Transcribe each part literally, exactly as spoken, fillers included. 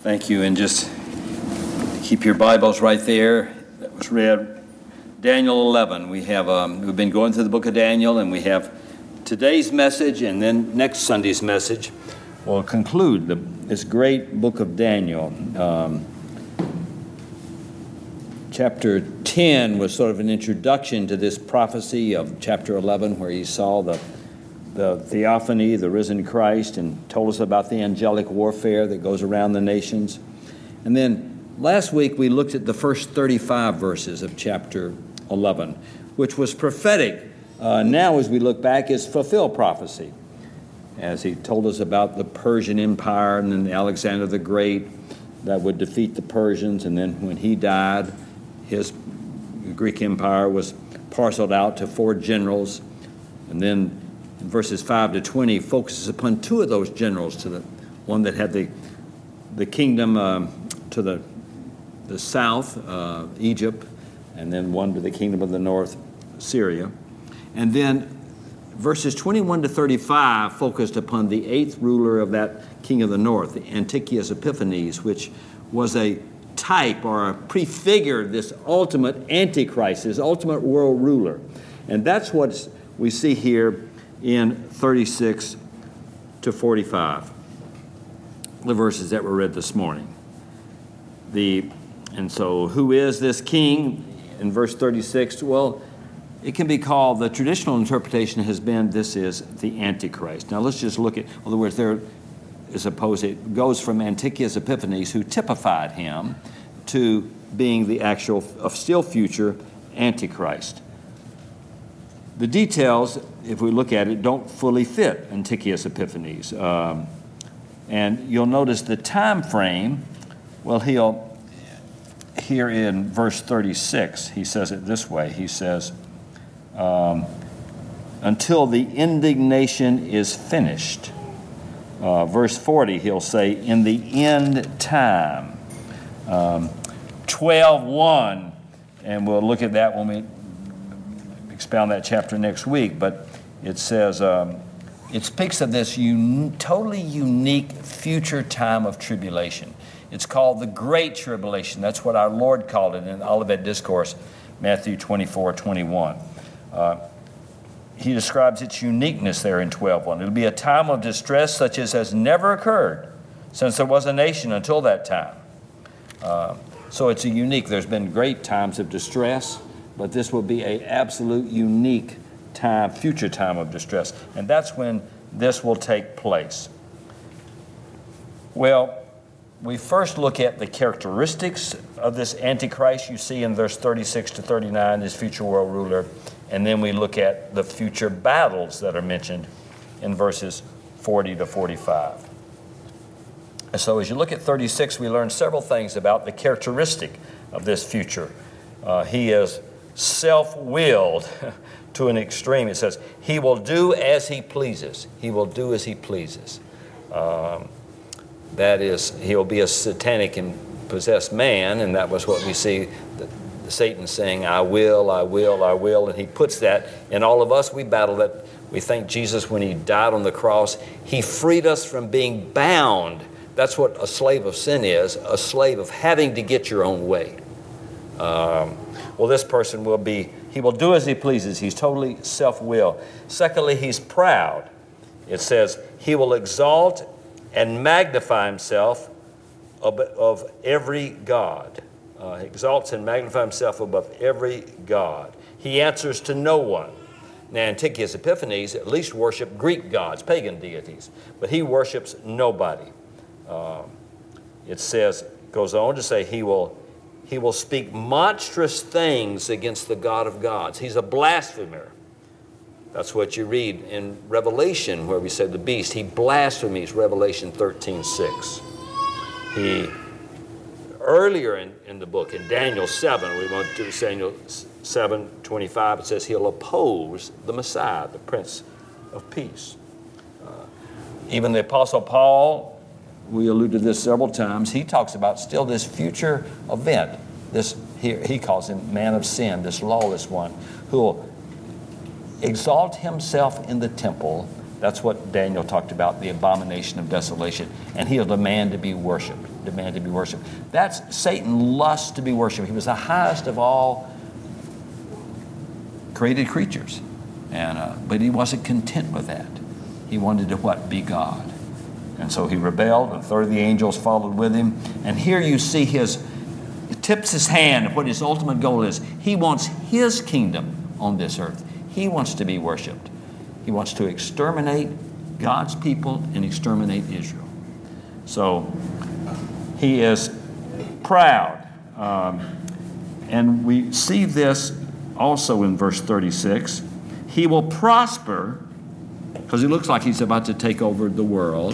Thank you, and just keep your Bibles right there. That was read Daniel eleven. We have um, we've been going through the book of Daniel, and we have today's message, and then next Sunday's message will conclude the, this great book of Daniel. Um, chapter ten was sort of an introduction to this prophecy of chapter eleven, where he saw the the theophany, the risen Christ, and told us about the angelic warfare that goes around the nations. And then last week we looked at the first thirty-five verses of chapter eleven, which was prophetic. Uh, now, as we look back, is fulfilled prophecy, as he told us about the Persian Empire and then Alexander the Great that would defeat the Persians. And then when he died, his Greek Empire was parceled out to four generals. And then in verses five to twenty, focuses upon two of those generals, to the one that had the the kingdom um, to the the south, uh, Egypt, and then one to the kingdom of the north, Syria. And then verses twenty-one to thirty-five focused upon the eighth ruler of that king of the north, Antiochus Epiphanes, which was a type or a prefigured this ultimate Antichrist, this ultimate world ruler. And that's what we see here in thirty-six to forty-five, the verses that were read this morning. The and so who is this king? In verse thirty-six, well, it can be called, the traditional interpretation has been, this is the Antichrist. Now let's just look at, in other words, there is supposed it goes from Antiochus Epiphanes, who typified him, to being the actual, of still future Antichrist. The details, if we look at it, don't fully fit Antiochus Epiphanes. Um, and you'll notice the time frame, well, he'll, here in verse thirty-six, he says it this way. He says, um, until the indignation is finished. Uh, verse forty, he'll say, in the end time. Um, twelve one, and we'll look at that when we expound that chapter next week, but it says, um, it speaks of this un- totally unique future time of tribulation. It's called the Great Tribulation. That's what our Lord called it in the Olivet Discourse, Matthew twenty-four twenty-one. Uh, he describes its uniqueness there in twelve one. It'll be a time of distress such as has never occurred since there was a nation until that time. Uh, so it's a unique, there's been great times of distress, but this will be an absolute unique time, future time of distress. And that's when this will take place. Well, we first look at the characteristics of this Antichrist you see in verse thirty-six to thirty-nine, this future world ruler. And then we look at the future battles that are mentioned in verses forty to forty-five. And so as you look at thirty-six, we learn several things about the characteristic of this future. Uh, he is self-willed to an extreme. It says, he will do as he pleases. He will do as he pleases. Um, that is, he'll be a satanic and possessed man, and that was what we see the, the Satan saying, I will, I will, I will, and he puts that in all of us. We battle that. We thank Jesus when he died on the cross, he freed us from being bound. That's what a slave of sin is, a slave of having to get your own way. Um, well, this person will be, he will do as he pleases. He's totally self-willed. Secondly, he's proud. It says, he will exalt and magnify himself of, of every god. Uh, he exalts and magnifies himself above every god. He answers to no one. Now, Antiochus Epiphanes at least worshiped Greek gods, pagan deities, but he worships nobody. Uh, it says, goes on to say, he will He will speak monstrous things against the God of gods. He's a blasphemer. That's what you read in Revelation, where we say the beast. He blasphemies, Revelation thirteen six. He, earlier in, in the book, in Daniel seven, we went to Daniel seven twenty-five, it says he'll oppose the Messiah, the Prince of Peace. Uh, even the Apostle Paul, we alluded to this several times, he talks about still this future event, this he, he calls him man of sin, this lawless one, who will exalt himself in the temple, That's what Daniel talked about, the abomination of desolation. And he'll demand to be worshiped, demand to be worshiped. That's Satan lusts to be worshiped. He was the highest of all created creatures. And uh, but he wasn't content with that. He wanted to what? Be God. And so he rebelled, and a third of the angels followed with him. And here you see his, he tips his hand what his ultimate goal is. He wants his kingdom on this earth. He wants to be worshiped. He wants to exterminate God's people and exterminate Israel. So he is proud. Um, and we see this also in verse thirty-six. He will prosper, because he looks like he's about to take over the world,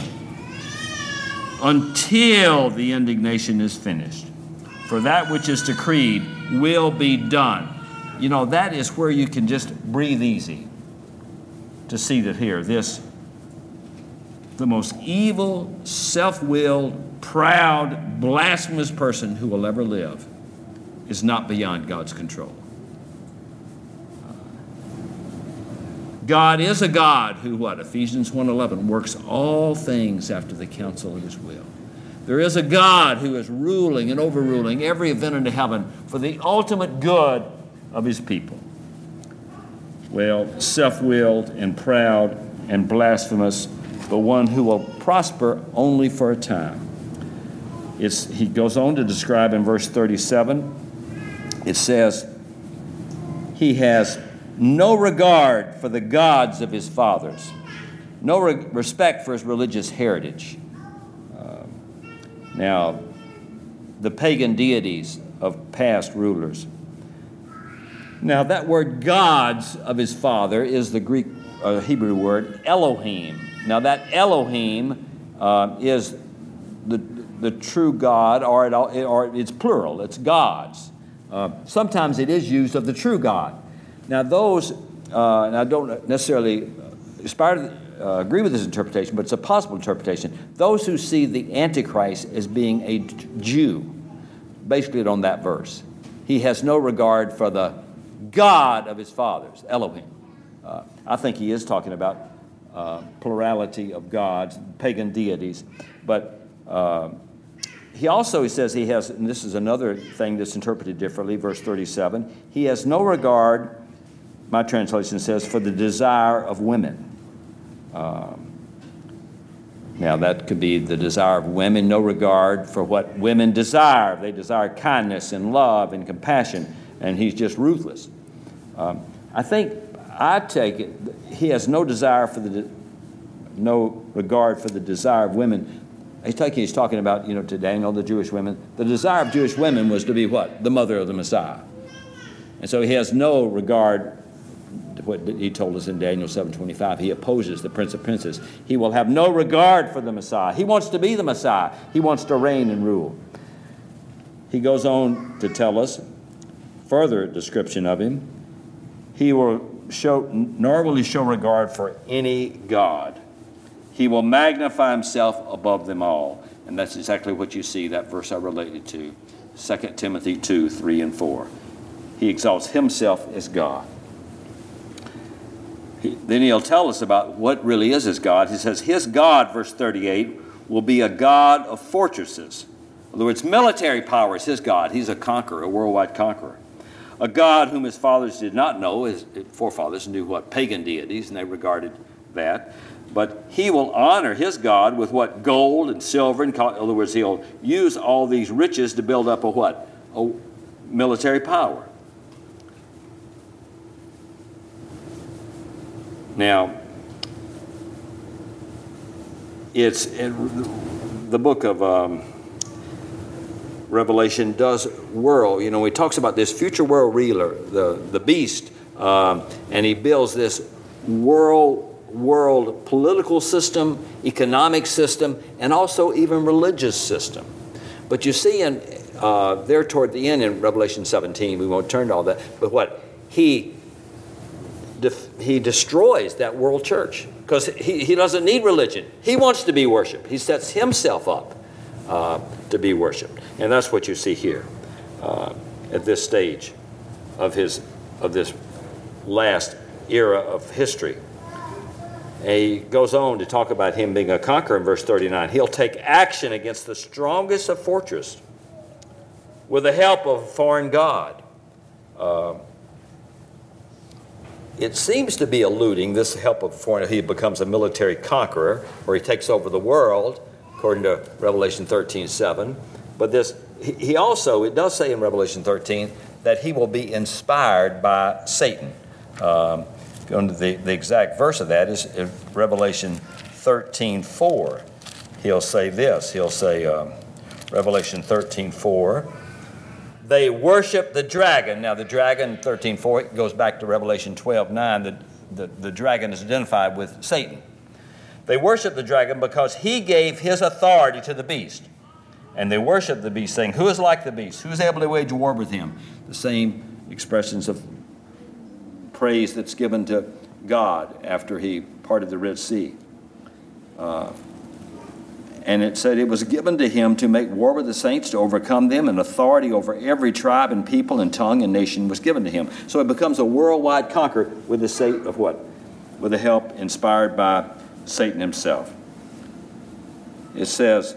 until the indignation is finished. For that which is decreed will be done. You know, that is where you can just breathe easy to see that here, this, the most evil, self-willed, proud, blasphemous person who will ever live is not beyond God's control. God is a God who, what, Ephesians one eleven, works all things after the counsel of his will. There is a God who is ruling and overruling every event under heaven for the ultimate good of his people. Well, self-willed and proud and blasphemous, but one who will prosper only for a time. It's, he goes on to describe in verse thirty-seven, it says, he has no regard for the gods of his fathers, no re- respect for his religious heritage. Uh, now, the pagan deities of past rulers. Now, that word gods of his father is the Greek, uh, Hebrew word Elohim. Now, that Elohim uh, is the, the true God, or, it, or it's plural, it's gods. Uh, sometimes it is used of the true God. Now, those, uh, and I don't necessarily aspire to uh, agree with this interpretation, but it's a possible interpretation. Those who see the Antichrist as being a Jew, basically on that verse. He has no regard for the God of his fathers, Elohim. Uh, I think he is talking about uh, plurality of gods, pagan deities. But uh, he also, he says he has, and this is another thing that's interpreted differently, verse thirty-seven, he has no regard, my translation says, for the desire of women. Um, now, that could be the desire of women, no regard for what women desire. They desire kindness and love and compassion, and he's just ruthless. Um, I think, I take it, he has no desire for the, no regard for the desire of women. I take it he's talking about, you know, to Daniel, the Jewish women. The desire of Jewish women was to be what? The mother of the Messiah. And so he has no regard to what he told us in Daniel seven twenty-five. He opposes the Prince of Princes. He will have no regard for the Messiah. He wants to be the Messiah. He wants to reign and rule. He goes on to tell us, further description of him, he will show, nor will he show regard for any God. He will magnify himself above them all. And that's exactly what you see, that verse I related to, Second Timothy two, three, and four. He exalts himself as God. He, then he'll tell us about what really is his God. He says his God, verse thirty-eight, will be a God of fortresses. In other words, military power is his God. He's a conqueror, a worldwide conqueror. A God whom his fathers did not know. His forefathers knew what? Pagan deities, and they regarded that. But he will honor his God with what? Gold and silver. And in other words, he'll use all these riches to build up a what? A military power. Now, it's in the book of um, Revelation does whirl. You know, he talks about this future world ruler, the, the beast, um, and he builds this world world political system, economic system, and also even religious system. But you see in uh, there toward the end in Revelation seventeen, we won't turn to all that, but what? He def- he destroys that world church because he, he doesn't need religion. He wants to be worshiped. He sets himself up uh, to be worshiped. And that's what you see here uh, at this stage of his of this last era of history. he goes on to talk about him being a conqueror in verse thirty-nine. He'll take action against the strongest of fortresses with the help of a foreign god. Uh, it seems to be alluding, this help of foreign, he becomes a military conqueror, or he takes over the world, according to Revelation thirteen seven. But this, he, he also, it does say in Revelation thirteen that he will be inspired by Satan. Um, going to the, the exact verse of that is in Revelation thirteen four. He'll say this, he'll say, um, Revelation thirteen four, they worship the dragon. Now the dragon, thirteen four, it goes back to Revelation twelve nine, the, the, the dragon is identified with Satan. They worship the dragon because he gave his authority to the beast. And they worship the beast, saying, who is like the beast? Who is able to wage war with him? The same expressions of praise that's given to God after he parted the Red Sea. Uh, and it said it was given to him to make war with the saints, to overcome them, and authority over every tribe and people and tongue and nation was given to him. So it becomes a worldwide conqueror with the sake of what? With the help inspired by Satan himself. It says,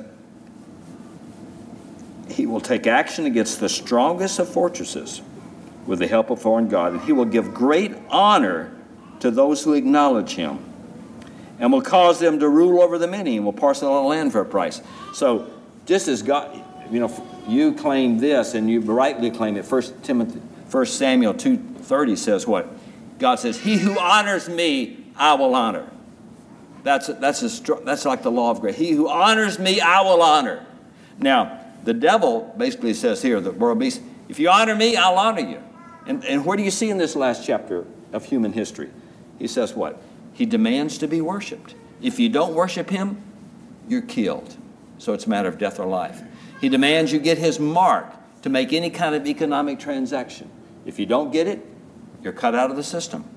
he will take action against the strongest of fortresses with the help of foreign God, and he will give great honor to those who acknowledge him, and will cause them to rule over the many, and will parcel out land for a price. So just as God, you know, you claim this, and you rightly claim it. First Timothy, First Samuel two thirty says what? God says, he who honors me, I will honor. That's that's a, that's like the law of grace. He who honors me, I will honor. Now, the devil basically says here, the world beast, if you honor me, I'll honor you. And, and where do you see in this last chapter of human history? He says what? He demands to be worshiped. If you don't worship him, you're killed. So it's a matter of death or life. He demands you get his mark to make any kind of economic transaction. If you don't get it, you're cut out of the system.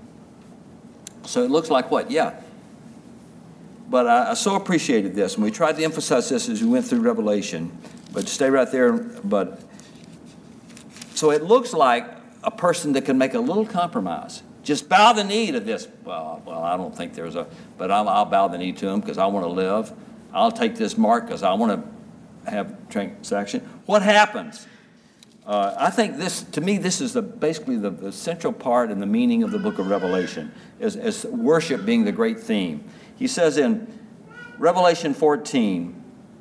So it looks like what? Yeah. But I, I so appreciated this, and we tried to emphasize this as we went through Revelation. But stay right there. But so it looks like a person that can make a little compromise. Just bow the knee to this. Well, well, I don't think there's a, but I'll, I'll bow the knee to him because I want to live. I'll take this mark because I want to have transaction. What happens? Uh, I think this, to me, this is the basically the, the central part and the meaning of the book of Revelation, is, is worship being the great theme. He says in Revelation fourteen,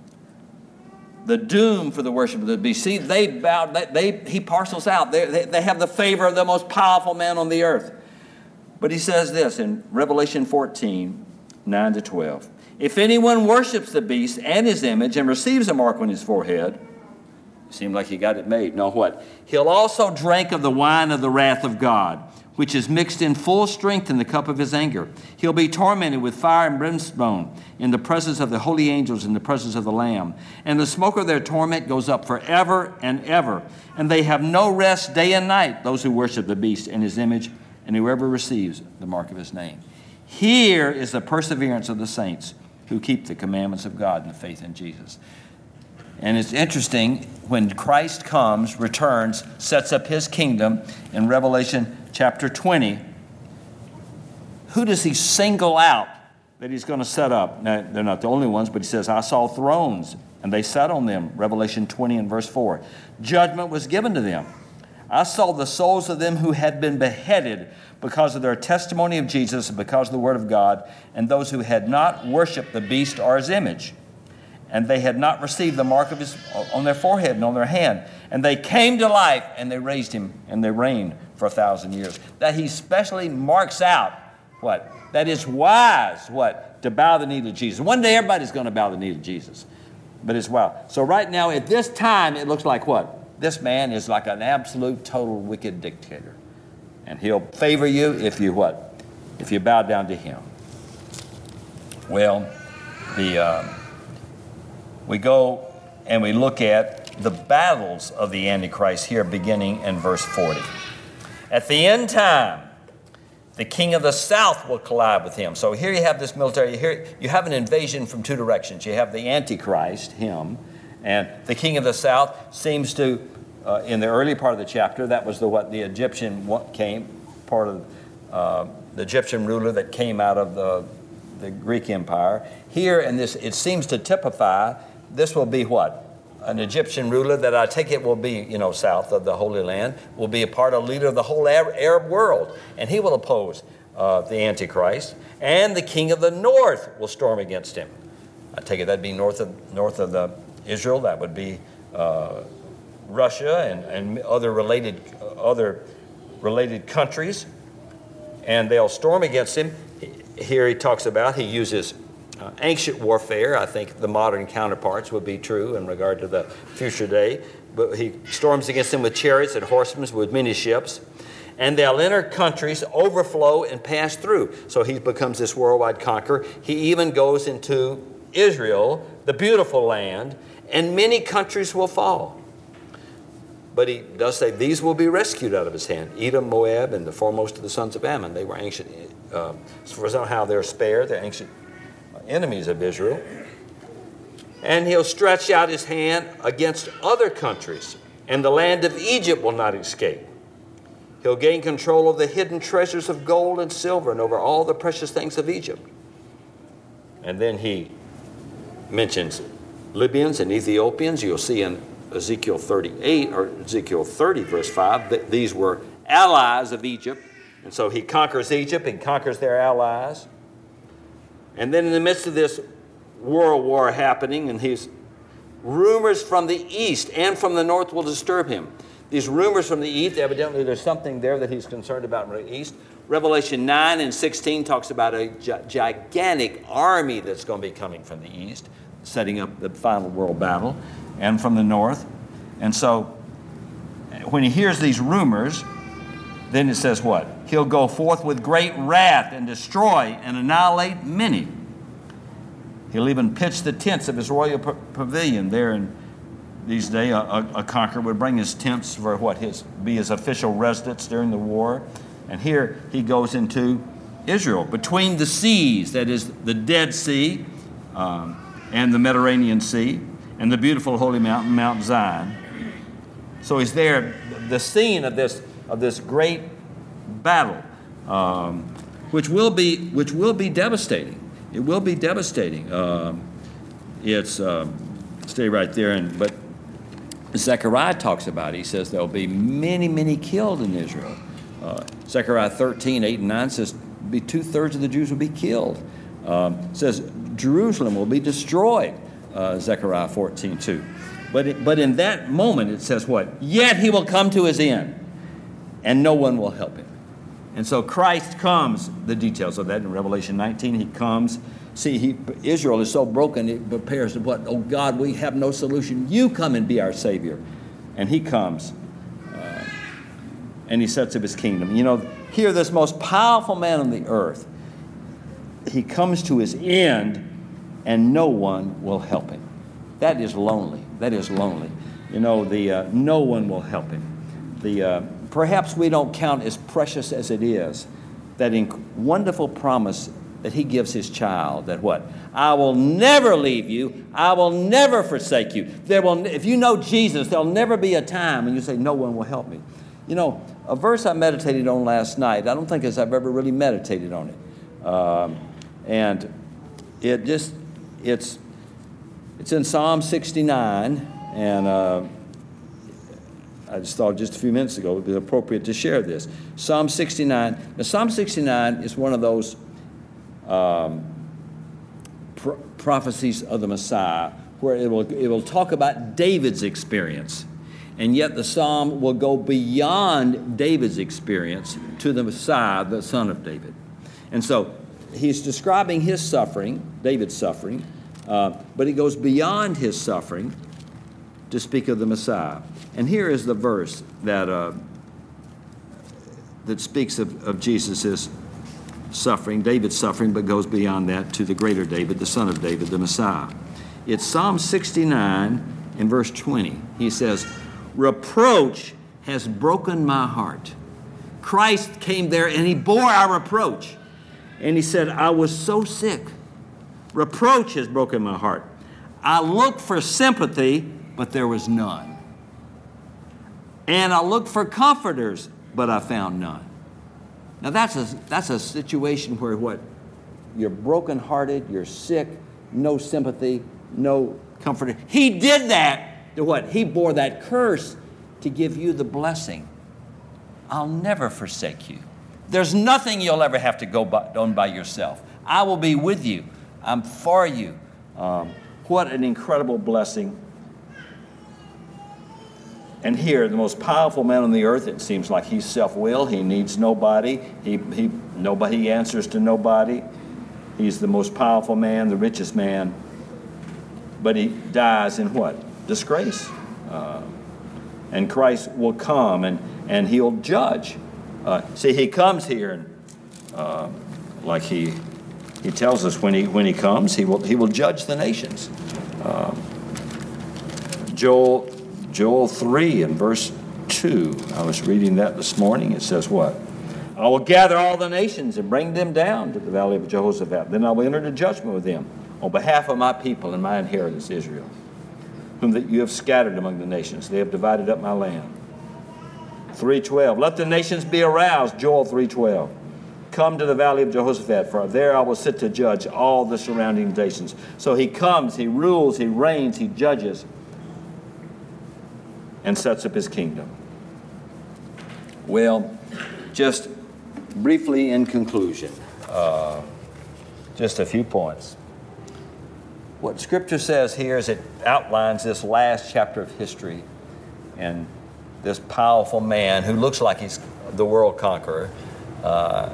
the doom for the worship of the beast. See, they bow, they, they he parcels out. They, they, they have the favor of the most powerful man on the earth. But he says this in Revelation fourteen, nine to twelve. If anyone worships the beast and his image and receives a mark on his forehead, it seemed like he got it made. No, what? He'll also drink of the wine of the wrath of God, which is mixed in full strength in the cup of his anger. He'll be tormented with fire and brimstone in the presence of the holy angels, in the presence of the Lamb. And the smoke of their torment goes up forever and ever. And they have no rest day and night, those who worship the beast and his image, and whoever receives the mark of his name. Here is the perseverance of the saints who keep the commandments of God and the faith in Jesus. And it's interesting, when Christ comes, returns, sets up his kingdom in Revelation chapter twenty, who does he single out that he's going to set up? Now, they're not the only ones, but he says, I saw thrones, and they sat on them, Revelation twenty and verse four. Judgment was given to them. I saw the souls of them who had been beheaded because of their testimony of Jesus and because of the word of God, and those who had not worshiped the beast or his image. And they had not received the mark of his on their forehead and on their hand. And they came to life, and they raised him, and they reigned for a thousand years. That he specially marks out what? That it's wise, what? To bow the knee to Jesus. One day everybody's going to bow the knee to Jesus. But it's wow. So right now, at this time, it looks like what? This man is like an absolute, total, wicked dictator. And he'll favor you if you what? If you bow down to him. Well, the... Uh, We go and we look at the battles of the Antichrist here beginning in verse forty. At the end time, the king of the south will collide with him. So here you have this military, here you have an invasion from two directions. You have the Antichrist, him, and the king of the south seems to, uh, in the early part of the chapter, that was the what the Egyptian came, part of uh, the Egyptian ruler that came out of the the Greek Empire. Here, and this, it seems to typify, this will be what? An Egyptian ruler that I take it will be, you know, south of the Holy Land, will be a part of leader of the whole Arab world. And he will oppose uh, the Antichrist. And the king of the north will storm against him. I take it that'd be north of, north of the Israel. That would be uh, Russia and, and other related, uh, other related countries. And they'll storm against him. Here he talks about, he uses uh, ancient warfare. I think the modern counterparts would be true in regard to the future day. But he storms against them with chariots and horsemen, with many ships. And they'll enter countries, overflow, and pass through. So he becomes this worldwide conqueror. He even goes into Israel, the beautiful land, and many countries will fall. But he does say these will be rescued out of his hand. Edom, Moab, and the foremost of the sons of Ammon. They were ancient, uh, for somehow they're spared. They're ancient enemies of Israel. And he'll stretch out his hand against other countries, and the land of Egypt will not escape. He'll gain control of the hidden treasures of gold and silver and over all the precious things of Egypt. And then he mentions Libyans and Ethiopians. You'll see in Ezekiel thirty-eight, or Ezekiel thirty, verse five, that these were allies of Egypt. And so he conquers Egypt and conquers their allies. And then in the midst of this world war happening, and his rumors from the east and from the north will disturb him. These rumors from the east, evidently there's something there that he's concerned about from the east. Revelation nine and sixteen talks about a gi- gigantic army that's going to be coming from the east, setting up the final world battle, and from the north. And so when he hears these rumors, then it says what? He'll go forth with great wrath and destroy and annihilate many. He'll even pitch the tents of his royal p- pavilion there in these days. A, a, a conqueror would bring his tents for what his be his official residence during the war. And here he goes into Israel, between the seas, that is the Dead Sea um, and the Mediterranean Sea, and the beautiful holy mountain, Mount Zion. So he's there, the scene of this of this great battle, um, which will be which will be devastating. It will be devastating. Um, it's um, stay right there, and but Zechariah talks about it. He says there'll be many, many killed in Israel. Uh, Zechariah thirteen, eight and nine says be two-thirds of the Jews will be killed. Um, it says Jerusalem will be destroyed, uh, Zechariah fourteen, two. But, it, but in that moment it says what? Yet he will come to his end, and no one will help him. And so Christ comes, the details of that in Revelation nineteen, he comes. See, he, Israel is so broken, it prepares to what? Oh God, we have no solution. You come and be our Savior. And he comes. And he sets up his kingdom. You know, here, this most powerful man on the earth, he comes to his end, and no one will help him. That is lonely. That is lonely. You know, the uh, no one will help him. The uh, perhaps we don't count as precious as it is that in wonderful promise that he gives his child. That what? I will never leave you. I will never forsake you. There will, if you know Jesus, there'll never be a time when you say, no one will help me. You know, a verse I meditated on last night, I don't think as I've ever really meditated on it. Um, and it just, it's it's in Psalm sixty-nine, and uh, I just thought just a few minutes ago it would be appropriate to share this. Psalm sixty-nine. Now, Psalm sixty-nine is one of those um, pro- prophecies of the Messiah where it will it will talk about David's experience. And yet the psalm will go beyond David's experience to the Messiah, the son of David. And so he's describing his suffering, David's suffering, uh, but he goes beyond his suffering to speak of the Messiah. And here is the verse that uh, that speaks of, of Jesus' suffering, David's suffering, but goes beyond that to the greater David, the son of David, the Messiah. It's Psalm sixty-nine in verse twenty. He says, reproach has broken my heart. Christ came there and he bore our reproach. And he said, I was so sick. Reproach has broken my heart. I looked for sympathy, but there was none. And I looked for comforters, but I found none. Now that's a, that's a situation where what? you're brokenhearted, you're sick, no sympathy, no comfort. He did that to what? He bore that curse to give you the blessing. I'll never forsake you. There's nothing you'll ever have to go by, on by yourself. I will be with you. I'm for you. Um, what an incredible blessing. And here, the most powerful man on the earth, it seems like he's self-willed. He needs nobody. He, he, nobody. He answers to nobody. He's the most powerful man, the richest man. But he dies in what? Disgrace. Uh, and Christ will come and, and he'll judge. Uh, see, he comes here, and uh, like he he tells us when he when he comes, he will he will judge the nations. Uh, Joel Joel three and verse two. I was reading that this morning. It says what? I will gather all the nations and bring them down to the valley of Jehoshaphat. Then I will enter into judgment with them on behalf of my people and my inheritance Israel, whom that you have scattered among the nations. They have divided up my land. three twelve. Let the nations be aroused. Joel three twelve. Come to the valley of Jehoshaphat, for there I will sit to judge all the surrounding nations. So he comes, he rules, he reigns, he judges, and sets up his kingdom. Well, just briefly in conclusion, uh, just a few points. What Scripture says here is it outlines this last chapter of history, and this powerful man who looks like he's the world conqueror. Uh,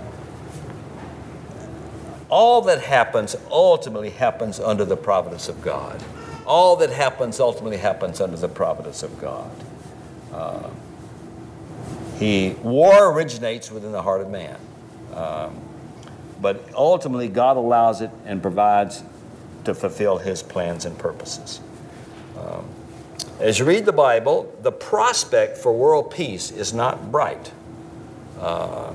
all that happens ultimately happens under the providence of God. All that happens ultimately happens under the providence of God. Uh, he war originates within the heart of man, um, but ultimately God allows it and provides to fulfill his plans and purposes. Um, As you read the Bible, the prospect for world peace is not bright. Uh,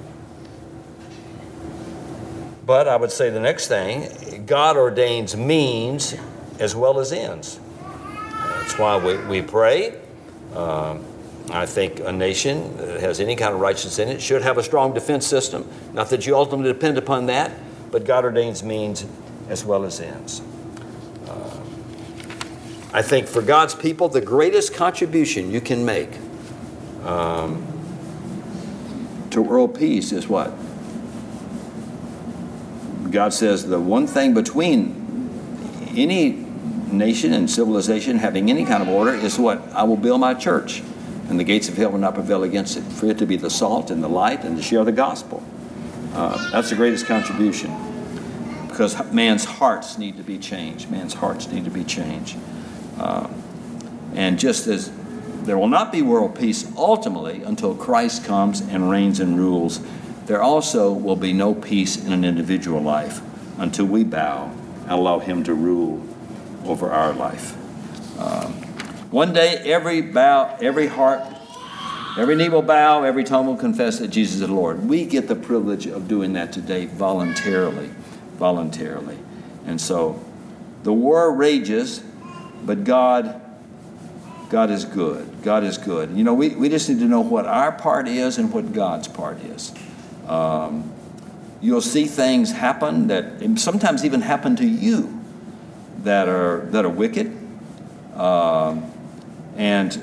but I would say the next thing, God ordains means as well as ends. That's why we, we pray. Um, I think a nation that has any kind of righteousness in it should have a strong defense system. Not that you ultimately depend upon that, but God ordains means as well as ends. I think for God's people, the greatest contribution you can make um, to world peace is what? God says the one thing between any nation and civilization having any kind of order is what? I will build my church, and the gates of hell will not prevail against it. For it to be the salt and the light and to share the gospel. Uh, that's the greatest contribution, because man's hearts need to be changed. Man's hearts need to be changed. Uh, and just as there will not be world peace ultimately until Christ comes and reigns and rules, there also will be no peace in an individual life until we bow and allow him to rule over our life. Um, one day, every bow, every heart, every knee will bow, every tongue will confess that Jesus is Lord. We get the privilege of doing that today voluntarily, voluntarily. And so the war rages, but God, God is good. God is good. You know, we, we just need to know what our part is and what God's part is. Um, you'll see things happen that sometimes even happen to you that are that are wicked. Um, and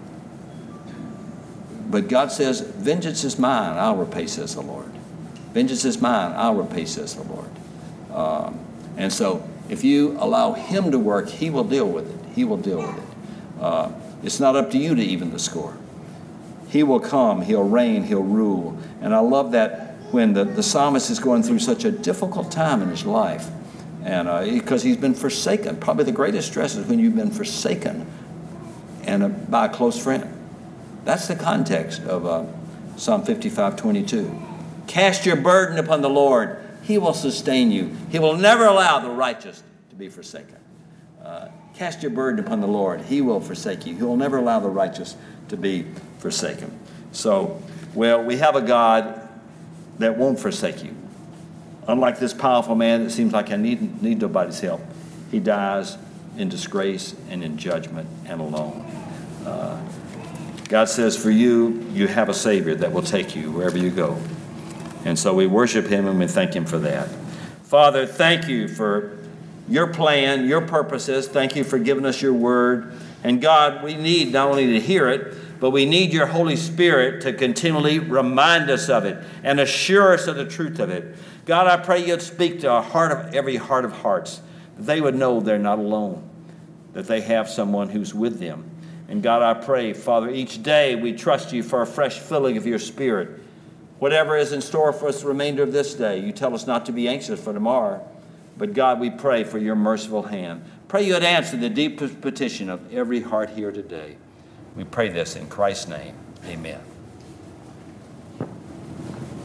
but God says, vengeance is mine, I'll repay, says the Lord. Vengeance is mine, I'll repay, says the Lord. Um, and so if you allow him to work, he will deal with it. He will deal with it. Uh, it's not up to you to even the score. He will come, he'll reign, he'll rule. And I love that when the, the psalmist is going through such a difficult time in his life, and uh, because he's been forsaken. Probably the greatest stress is when you've been forsaken and uh, by a close friend. That's the context of uh, Psalm fifty-five twenty-two. Cast your burden upon the Lord. He will sustain you. He will never allow the righteous to be forsaken. Uh, cast your burden upon the Lord. He will forsake you. He will never allow the righteous to be forsaken. So, well, we have a God that won't forsake you. Unlike this powerful man that seems like I need, need nobody's help. He dies in disgrace and in judgment and alone. Uh, God says for you, you have a Savior that will take you wherever you go. And so we worship him and we thank him for that. Father, thank you for your plan, your purposes. Thank you for giving us your word. And God, we need not only to hear it, but we need your Holy Spirit to continually remind us of it and assure us of the truth of it. God, I pray you'd speak to a heart of every heart of hearts, that they would know they're not alone, that they have someone who's with them. And God, I pray, Father, each day we trust you for a fresh filling of your Spirit. Whatever is in store for us the remainder of this day, you tell us not to be anxious for tomorrow. But God, we pray for your merciful hand. Pray you would answer the deepest petition of every heart here today. We pray this in Christ's name. Amen.